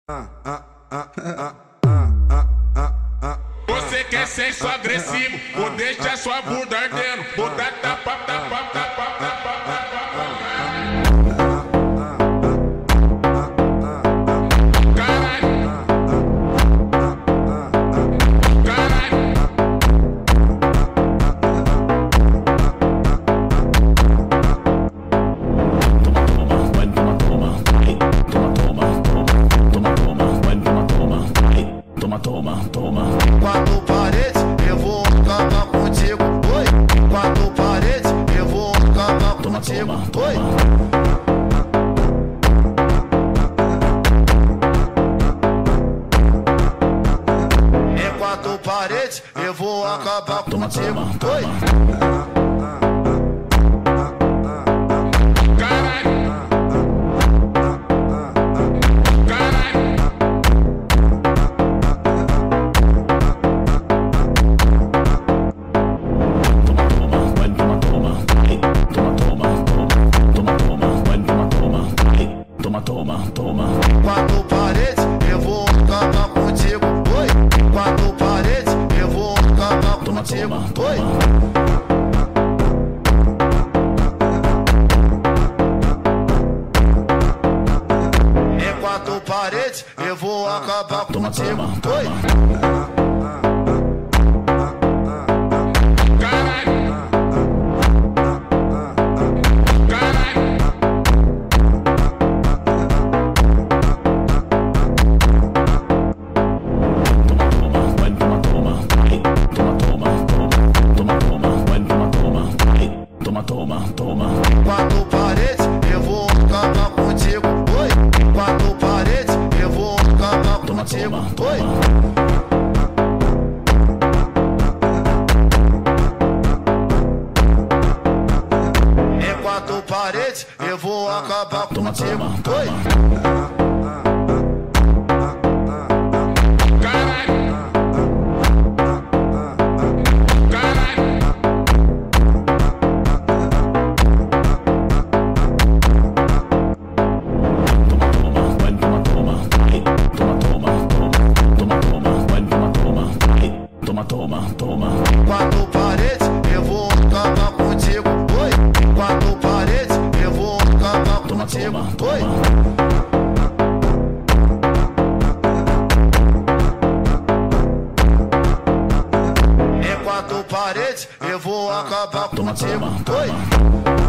Você quer sexo agressivo, ou deixa sua bunda ardendo, ou Toma. Quatro paredes, eu vou acabar contigo. Oi. Quatro paredes, eu vou acabar contigo. Oi. Em quatro paredes, eu vou acabar contigo. Oi. Toma. Quatro paredes, eu vou acabar contigo. Oi. Quatro paredes, eu vou acabar contigo. Oi. Em quatro paredes, eu vou acabar contigo. Oi. Toma. Quatro paredes, eu vou acabar contigo. Oi. Quatro paredes, eu vou acabar contigo. Oi. Em quatro paredes, eu vou acabar contigo. Oi. Toma. Quatro paredes, eu vou acabar contigo. Oi. Quatro paredes, eu vou acabar contigo. Oi. Em quatro paredes, eu vou acabar contigo. Oi.